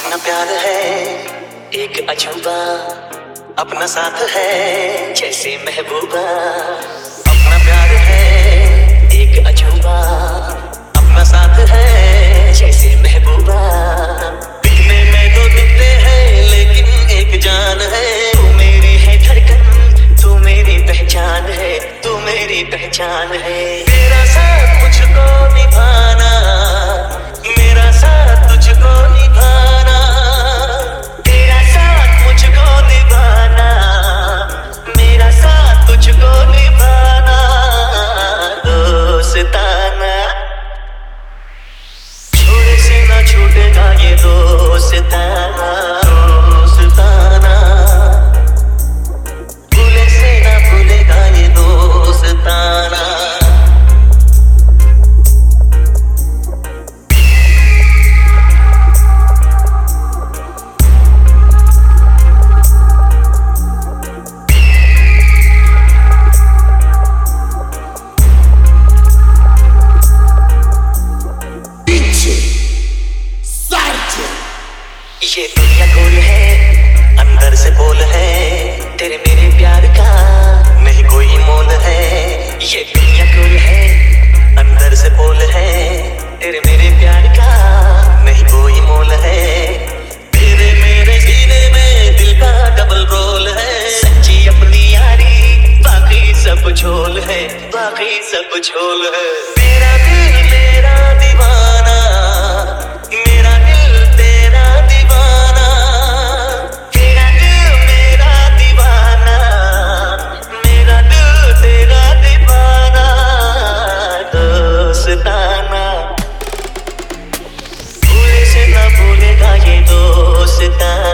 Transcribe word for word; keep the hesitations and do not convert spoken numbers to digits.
अपना प्यार है एक अजूबा, अपना साथ है जैसे महबूबा। अपना प्यार है एक अजूबा, अपना साथ है जैसे महबूबा। दिखने में तो दिखते हैं लेकिन एक जान है। तू मेरी है धड़कन, तू मेरी पहचान है, तू मेरी पहचान है। तेरा साथ मुझको निभाना, मेरा साथ तुझको निभाना। तेरा साथ मुझको निभाना, मेरा साथ तुझको निभाना। दोस्ताना छोड़े से ना छूटेगा ये दोस्ताना। दोस्ताना भूले से ना भूलेगा ये दोस्ताना। ये दुनिया गोल है, अंदर से बोल है, तेरे मेरे प्यार का नहीं कोई मोल है। ये दुनिया गोल है, अंदर से बोल है, तेरे मेरे प्यार का नहीं कोई मोल है। तेरे मेरे सीने में दिल का डबल रोल है। सच्ची अपनी यारी बाकी सब झोल है, बाकी सब झोल है। मेरा दिल मेरा दीवाना, मेरा दिल तेरा दीवाना। तेरा दिल मेरा दीवाना, मेरा दिल तेरा दीवाना। दोस्ताना भूले से ना भूलेगा ये दोस्ताना।